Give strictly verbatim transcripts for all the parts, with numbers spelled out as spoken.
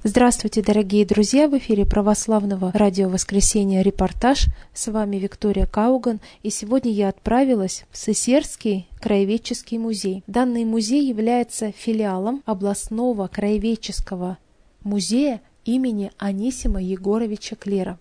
Здравствуйте, дорогие друзья! В эфире Православного радио «Воскресенье» репортаж. С вами Виктория Кауган. И сегодня я отправилась в Сысерский краеведческий музей. Данный музей является филиалом областного краеведческого музея имени Анисима Егоровича Клера.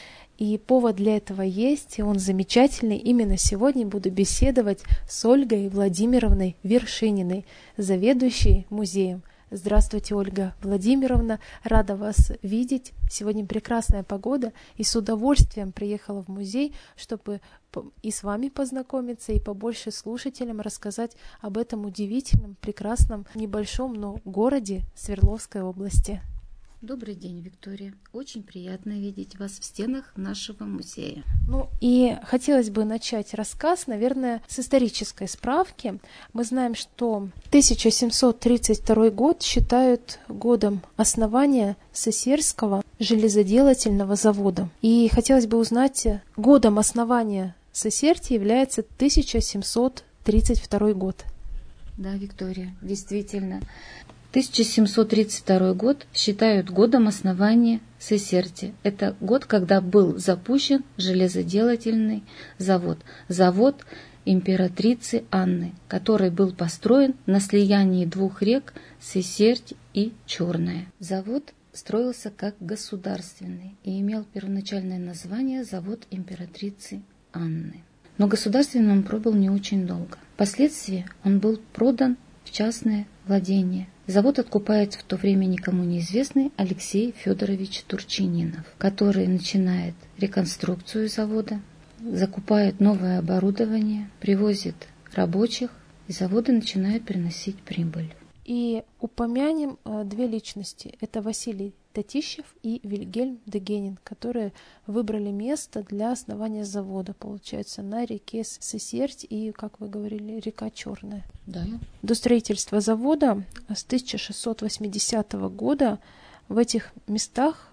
И повод для этого есть, и он замечательный. Именно сегодня буду беседовать с Ольгой Владимировной Вершининой, заведующей музеем. Здравствуйте, Ольга Владимировна, рада вас видеть. Сегодня прекрасная погода, и с удовольствием приехала в музей, чтобы и с вами познакомиться, и побольше слушателям рассказать об этом удивительном, прекрасном, небольшом, но городе Свердловской области. Добрый день, Виктория. Очень приятно видеть вас в стенах нашего музея. Ну и хотелось бы начать рассказ, наверное, с исторической справки. Мы знаем, что тысяча семьсот тридцать второй год считают годом основания Сысерского железоделательного завода. И хотелось бы узнать, годом основания Сысерти является тысяча семьсот тридцать второй год. Да, Виктория, действительно. тысяча семьсот тридцать второй год считают годом основания Сысерти. Это год, когда был запущен железоделательный завод. Завод императрицы Анны, который был построен на слиянии двух рек Сысерть и Черная. Завод строился как государственный и имел первоначальное название «Завод императрицы Анны». Но государственным он пробыл не очень долго. Впоследствии он был продан в частное владение. Завод откупает в то время никому неизвестный Алексей Федорович Турчининов, который начинает реконструкцию завода, закупает новое оборудование, привозит рабочих, и заводы начинают приносить прибыль. И упомянем э, две личности. Это Василий Татищев и Вильгельм Дегенин, которые выбрали место для основания завода, получается, на реке Сысерть и, как вы говорили, река Черная. Да. До строительства завода с тысяча шестьсот восьмидесятого года в этих местах,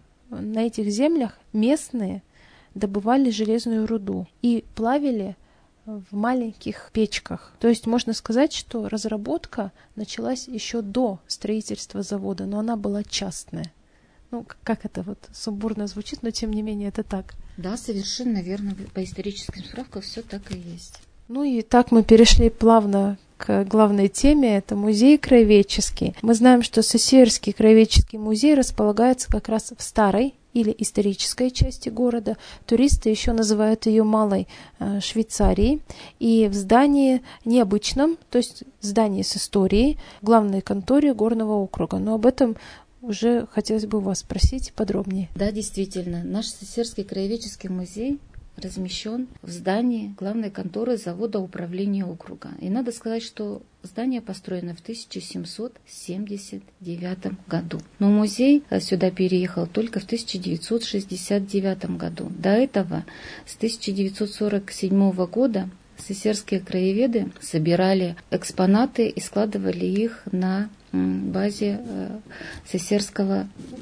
на этих землях местные добывали железную руду и плавили в маленьких печках. То есть можно сказать, что разработка началась еще до строительства завода, но она была частная. Ну, как это вот сумбурно звучит, но тем не менее это так. Да, совершенно верно. По историческим справкам все так и есть. Ну и так мы перешли плавно к главной теме, это музей краеведческий. Мы знаем, что Сысерский краеведческий музей располагается как раз в старой или исторической части города. Туристы еще называют ее Малой э, Швейцарией. И в здании необычном, то есть здании с историей, главной конторе горного округа. Но об этом уже хотелось бы вас спросить подробнее. Да, действительно, наш Сысерский краеведческий музей размещен в здании главной конторы завода управления округа. И надо сказать, что здание построено в тысяча семьсот семьдесят девятом году. Но музей сюда переехал только в тысяча девятьсот шестьдесят девятом году. До этого, с тысяча девятьсот сорок седьмого года, сысерские краеведы собирали экспонаты и складывали их на базе Сысерского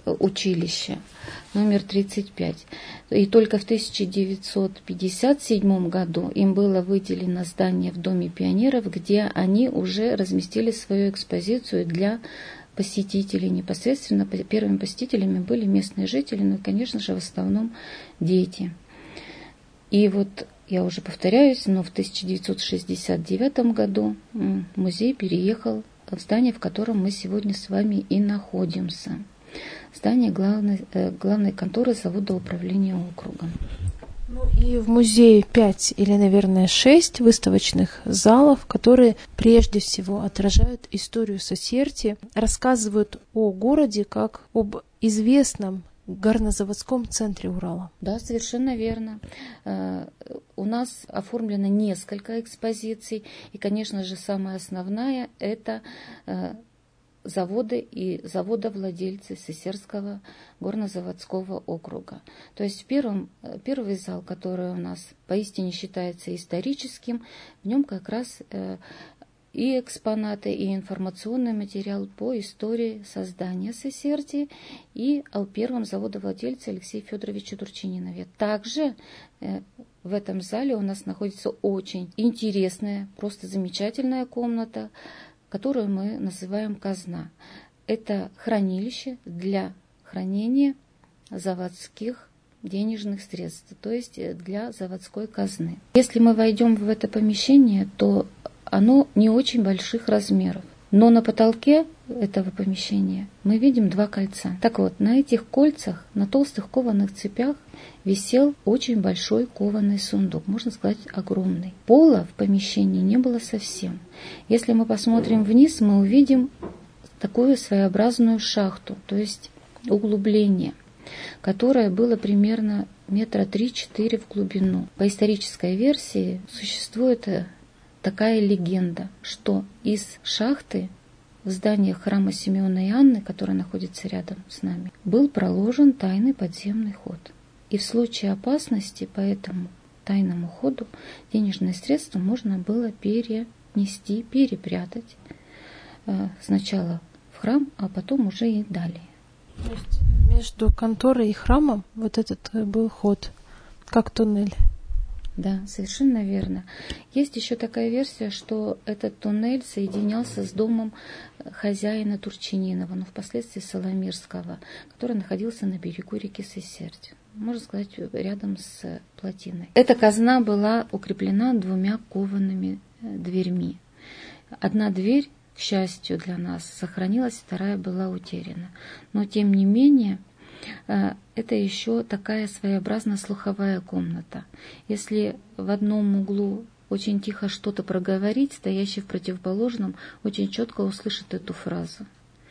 училища номер тридцать пять. И только в тысяча девятьсот пятьдесят седьмом году им было выделено здание в Доме пионеров, где они уже разместили свою экспозицию для посетителей. Непосредственно первыми посетителями были местные жители, ну и, конечно же, в основном дети. И вот я уже повторяюсь, но в тысяча девятьсот шестьдесят девятом году музей переехал в здание, в котором мы сегодня с вами и находимся. Здание главной, главной конторы завода управления округом. Ну и в музее пять или, наверное, шесть выставочных залов, которые прежде всего отражают историю Сысерти, рассказывают о городе как об известном горнозаводском центре Урала. Да, совершенно верно. У нас оформлено несколько экспозиций, и, конечно же, самая основная – это заводы и заводовладельцы Сысерского горнозаводского округа. То есть в первом, первый зал, который у нас поистине считается историческим, в нем как раз и экспонаты, и информационный материал по истории создания Сысерти и о первом заводовладельце Алексее Федоровиче Турчининове. Также э, в этом зале у нас находится очень интересная, просто замечательная комната, которую мы называем «Казна». это хранилище для хранения заводских денежных средств, то есть для заводской казны. Если мы войдем в это помещение, то оно не очень больших размеров. Но на потолке этого помещения мы видим два кольца. Так вот, на этих кольцах, на толстых кованых цепях висел очень большой кованый сундук, можно сказать, огромный. Пола в помещении не было совсем. Если мы посмотрим вниз, мы увидим такую своеобразную шахту, то есть углубление, которое было примерно метра три-четыре в глубину. По исторической версии существует такая легенда, что из шахты в здании храма Симеона и Анны, который находится рядом с нами, был проложен тайный подземный ход. И в случае опасности по этому тайному ходу денежные средства можно было перенести, перепрятать э, сначала в храм, а потом уже и далее. То есть между конторой и храмом вот этот был ход, как туннель. Да, совершенно верно. Есть еще такая версия, что этот туннель соединялся с домом хозяина Турчининова, но впоследствии Соломирского, который находился на берегу реки Сесерть, можно сказать, рядом с плотиной. Эта казна была укреплена двумя коваными дверьми. Одна дверь, к счастью для нас, сохранилась, вторая была утеряна. Но, тем не менее, это еще такая своеобразная слуховая комната. Если в одном углу очень тихо что-то проговорить, стоящий в противоположном очень четко услышит эту фразу.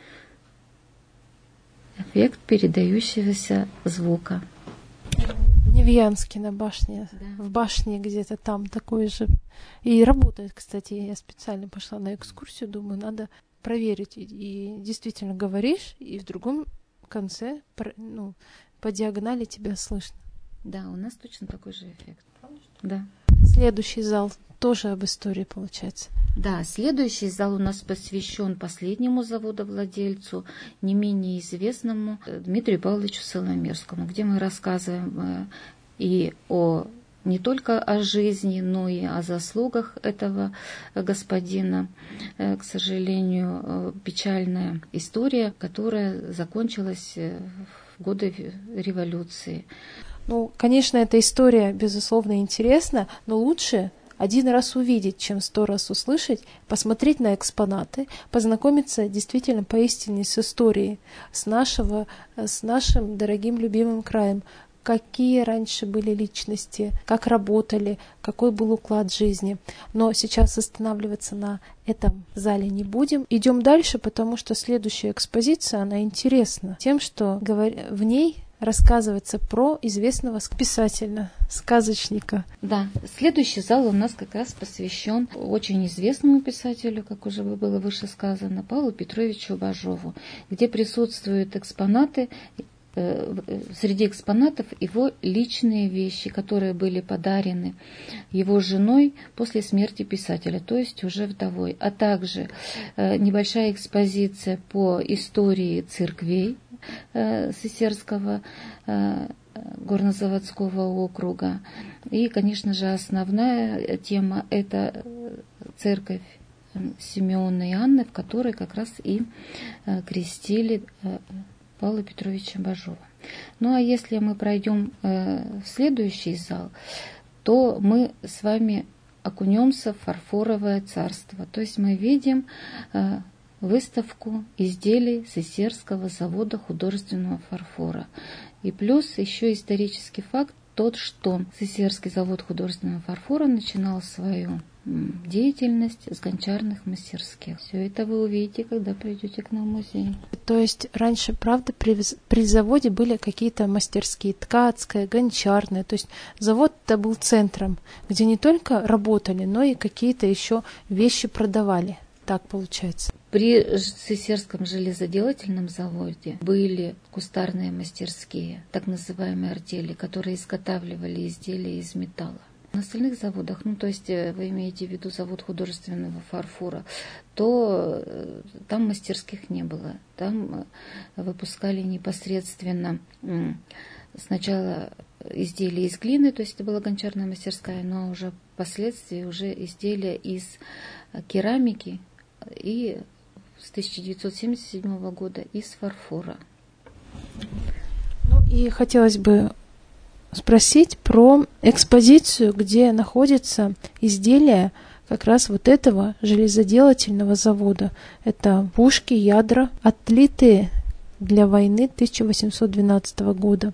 Эффект передающегося звука. В Невьянске на башне, да. В башне где-то там такой же. И работает, кстати, я специально пошла на экскурсию, думаю, надо проверить. И, и действительно говоришь, и в другом конце, ну, по диагонали тебя слышно. Да, у нас точно такой же эффект. Да. Следующий зал тоже об истории получается. Да, следующий зал у нас посвящен последнему заводовладельцу, не менее известному Дмитрию Павловичу Соломирскому, где мы рассказываем и о не только о жизни, но и о заслугах этого господина. К сожалению, печальная история, которая закончилась в годы революции. Ну, конечно, эта история, безусловно, интересна, но лучше один раз увидеть, чем сто раз услышать, посмотреть на экспонаты, познакомиться действительно поистине с историей, с нашего, с нашим дорогим любимым краем. Какие раньше были личности, как работали, какой был уклад жизни. Но сейчас останавливаться на этом зале не будем. Идем дальше, потому что следующая экспозиция, она интересна тем, что в ней рассказывается про известного писателя, сказочника. Да, следующий зал у нас как раз посвящен очень известному писателю, как уже было выше сказано, Павлу Петровичу Бажову, где присутствуют экспонаты. Среди экспонатов его личные вещи, которые были подарены его женой после смерти писателя, то есть уже вдовой, а также небольшая экспозиция по истории церквей Сесерского горнозаводского округа. И, конечно же, основная тема – это церковь Симеона и Анны, в которой как раз и крестили Павла Петровича Бажова. Ну а если мы пройдем э, в следующий зал, то мы с вами окунемся в фарфоровое царство. То есть мы видим э, выставку изделий Сесерского завода художественного фарфора. И плюс еще исторический факт тот, что Сесерский завод художественного фарфора начинал свою деятельность с гончарных мастерских. Все это вы увидите, когда придете к нам в музей. То есть раньше, правда, при, при заводе были какие-то мастерские, ткацкая, гончарная. То есть завод-то был центром, где не только работали, но и какие-то еще вещи продавали. Так получается. При Сесерском железоделательном заводе были кустарные мастерские, так называемые артели, которые изготавливали изделия из металла. На остальных заводах, ну то есть вы имеете в виду завод художественного фарфора, то там мастерских не было. Там выпускали непосредственно сначала изделия из глины, то есть это была гончарная мастерская, но уже впоследствии уже изделия из керамики и с тысяча девятьсот семьдесят седьмого года из фарфора. Ну и хотелось бы спросить про экспозицию, где находится изделие как раз вот этого железоделательного завода. Это пушки, ядра, отлитые для войны тысяча восемьсот двенадцатого года.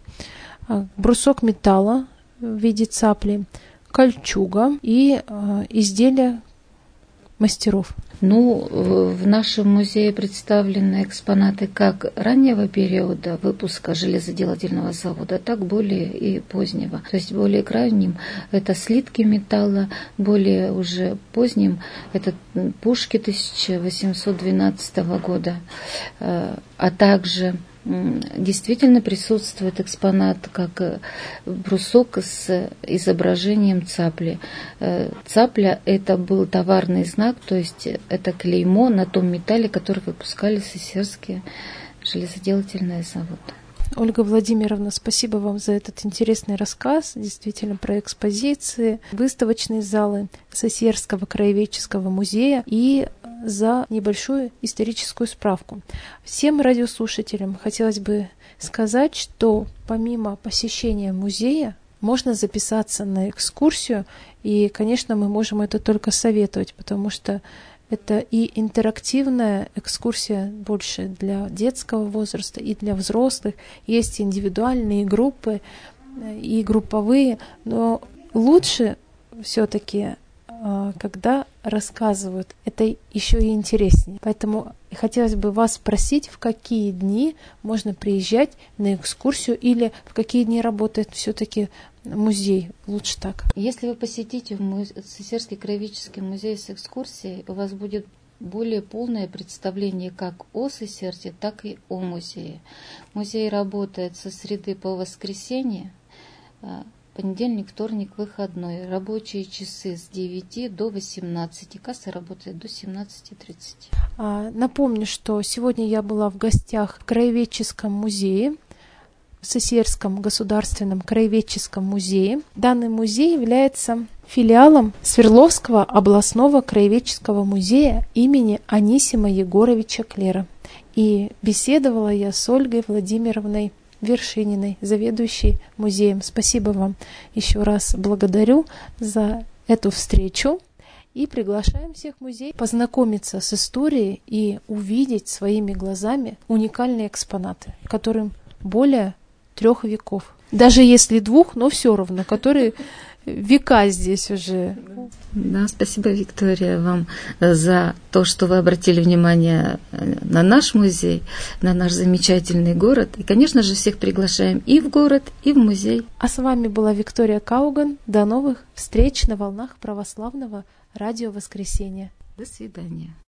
Брусок металла в виде цапли, кольчуга и э, изделия мастеров. Ну, в нашем музее представлены экспонаты как раннего периода выпуска железоделательного завода, так более и позднего. То есть более крайним это слитки металла, более уже поздним это пушки тысяча восемьсот двенадцатого года, а также действительно присутствует экспонат как брусок с изображением цапли. Цапля – это был товарный знак, то есть это клеймо на том металле, который выпускали сесерские железоделательные заводы. Ольга Владимировна, спасибо вам за этот интересный рассказ, действительно про экспозиции, выставочные залы Сесерского краеведческого музея и за небольшую историческую справку. Всем радиослушателям хотелось бы сказать, что помимо посещения музея можно записаться на экскурсию, и, конечно, мы можем это только советовать, потому что это и интерактивная экскурсия больше для детского возраста и для взрослых. Есть индивидуальные группы и групповые, но лучше все-таки, когда рассказывают, это еще и интереснее. Поэтому хотелось бы вас спросить, в какие дни можно приезжать на экскурсию или в какие дни работает все-таки музей, лучше так. Если вы посетите Сесерский краеведческий музей с экскурсией, у вас будет более полное представление как о Сесерсе, так и о музее. Музей работает со среды по воскресенье, понедельник, вторник, выходной. Рабочие часы с девяти до восемнадцати. Касса работает до семнадцати тридцати. Напомню, что сегодня я была в гостях в Краеведческом музее, в Сесерском государственном краеведческом музее. Данный музей является филиалом Свердловского областного краеведческого музея имени Анисима Егоровича Клера. И беседовала я с Ольгой Владимировной Вершининой, заведующей музеем. Спасибо вам еще раз, благодарю за эту встречу и приглашаем всех в музей познакомиться с историей и увидеть своими глазами уникальные экспонаты, которым более трех веков. Даже если двух, но все равно, которые века здесь уже. Да, спасибо, Виктория, вам за то, что вы обратили внимание на наш музей, на наш замечательный город. И, конечно же, всех приглашаем и в город, и в музей. А с вами была Виктория Кауган. До новых встреч на волнах православного радио «Воскресенье». До свидания.